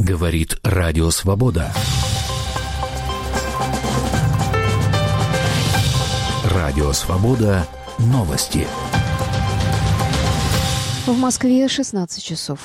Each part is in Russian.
Говорит Радио Свобода. Радио Свобода. Новости. В Москве 16 часов.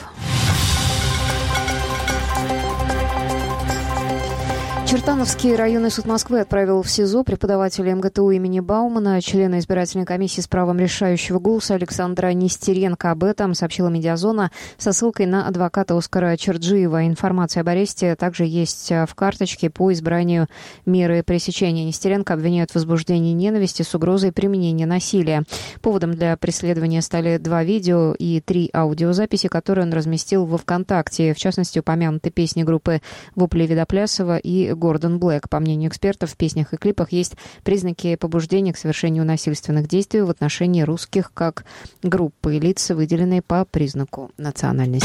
Чертановский районный суд Москвы отправил в СИЗО преподавателя МГТУ имени Баумана, члена избирательной комиссии с правом решающего голоса Александра Нестеренко. Об этом сообщила «Медиазона» со ссылкой на адвоката Оскара Черджиева. Информация об аресте также есть в карточке по избранию меры пресечения. Нестеренко обвиняют в возбуждении ненависти с угрозой применения насилия. Поводом для преследования стали 2 видео и 3 аудиозаписи, которые он разместил во ВКонтакте. В частности, упомянуты песни группы «Вопли Видоплясова» и Гордон Блэк. По мнению экспертов, в песнях и клипах есть признаки побуждения к совершению насильственных действий в отношении русских как группы и лиц, выделенные по признаку национальности.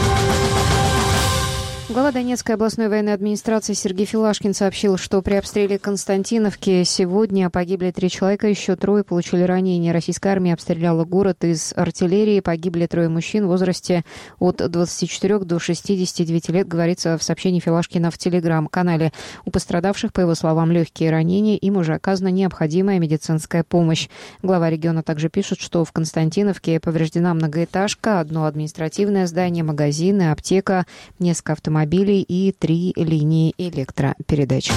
Глава Донецкой областной военной администрации Сергей Филашкин сообщил, что при обстреле Константиновки сегодня погибли 3 человека, еще 3 получили ранения. Российская армия обстреляла город из артиллерии. Погибли 3 мужчин в возрасте от 24 до 69 лет, говорится в сообщении Филашкина в Телеграм-канале. У пострадавших, по его словам, легкие ранения, им уже оказана необходимая медицинская помощь. Глава региона также пишет, что в Константиновке повреждена многоэтажка, 1 административное здание, магазины, аптека, несколько автомобилей и 3 линии электропередач.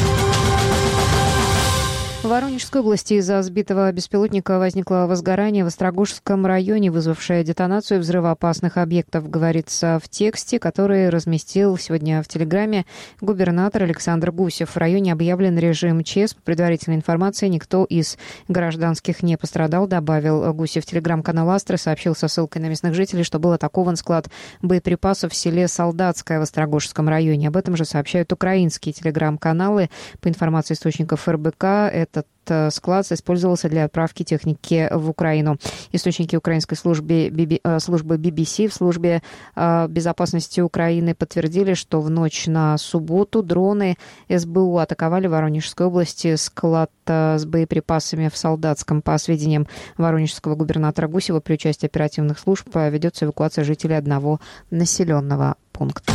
В Воронежской области из-за сбитого беспилотника возникло возгорание в Острогожском районе, вызвавшее детонацию взрывоопасных объектов, говорится в тексте, который разместил сегодня в Телеграме губернатор Александр Гусев. В районе объявлен режим ЧС. По предварительной информации, никто из гражданских не пострадал, добавил Гусев. Телеграм-канал «Астра» сообщил со ссылкой на местных жителей, что был атакован склад боеприпасов в селе Солдатское в Острогожском районе. Об этом же сообщают украинские телеграм-каналы. По информации источников РБК, этот склад использовался для отправки техники в Украину. Источники украинской службы BBC в службе безопасности Украины подтвердили, что в ночь на субботу дроны СБУ атаковали в Воронежской области склад с боеприпасами в Солдатском. По сведениям воронежского губернатора Гусева, при участии оперативных служб ведется эвакуация жителей одного населенного пункта.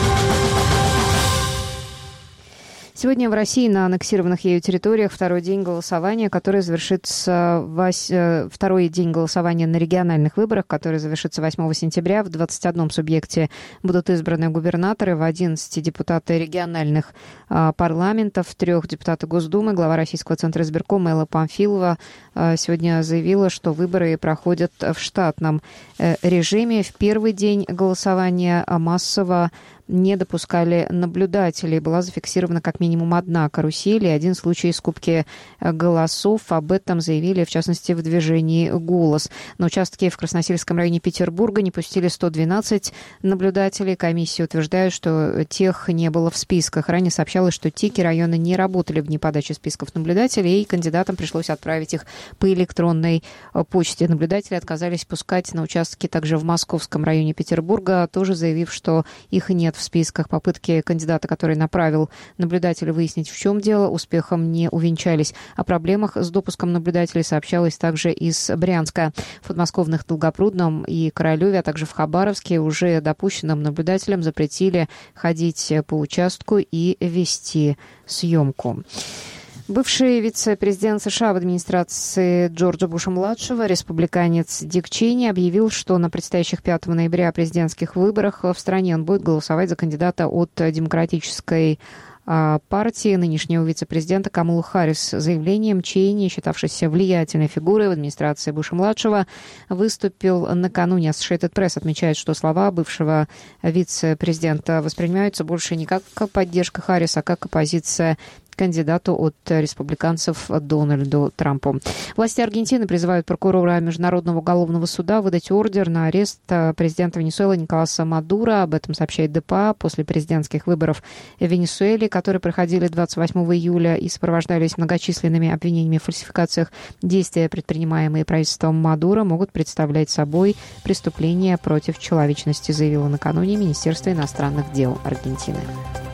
Сегодня в России на аннексированных ею территориях второй день голосования, который завершится второй день голосования на региональных выборах, который завершится 8 сентября. В 21 субъекте будут избраны губернаторы, в 11 депутаты региональных парламентов, 3 депутаты Госдумы. Глава Российского центра избиркома Элла Памфилова сегодня заявила, что выборы проходят в штатном режиме. В первый день голосования массово не допускали наблюдателей. Была зафиксирована как минимум 1 карусель и 1 случай скупки голосов. Об этом заявили, в частности, в движении «Голос». На участке в Красносельском районе Петербурга не пустили 112 наблюдателей. Комиссия утверждает, что тех не было в списках. Ранее сообщалось, что ТИКи района не работали в дни подачи списков наблюдателей, и кандидатам пришлось отправить их по электронной почте. Наблюдатели отказались пускать на участке также в Московском районе Петербурга, тоже заявив, что их нет в списках. Попытки кандидата, который направил наблюдателя, выяснить, в чем дело, успехом не увенчались. О проблемах с допуском наблюдателей сообщалось также из Брянска. В подмосковных Долгопрудном и Королеве, а также в Хабаровске уже допущенным наблюдателям запретили ходить по участку и вести съемку. Бывший вице-президент США в администрации Джорджа Буша-младшего, республиканец Дик Чейни, объявил, что на предстоящих 5 ноября президентских выборах в стране он будет голосовать за кандидата от Демократической партии нынешнего вице-президента Камалу Харрис. Заявлением Чейни, считавшийся влиятельной фигурой в администрации Буша-младшего, выступил накануне. Associated Press отмечает, что слова бывшего вице-президента воспринимаются больше не как поддержка Харриса, а как оппозиция кандидату от республиканцев Дональду Трампу. Власти Аргентины призывают прокурора Международного уголовного суда выдать ордер на арест президента Венесуэлы Николаса Мадуро. Об этом сообщает ДПА. После президентских выборов в Венесуэле, которые проходили 28 июля и сопровождались многочисленными обвинениями в фальсификациях, действия, предпринимаемые правительством Мадуро, могут представлять собой преступление против человечности, заявило накануне Министерство иностранных дел Аргентины.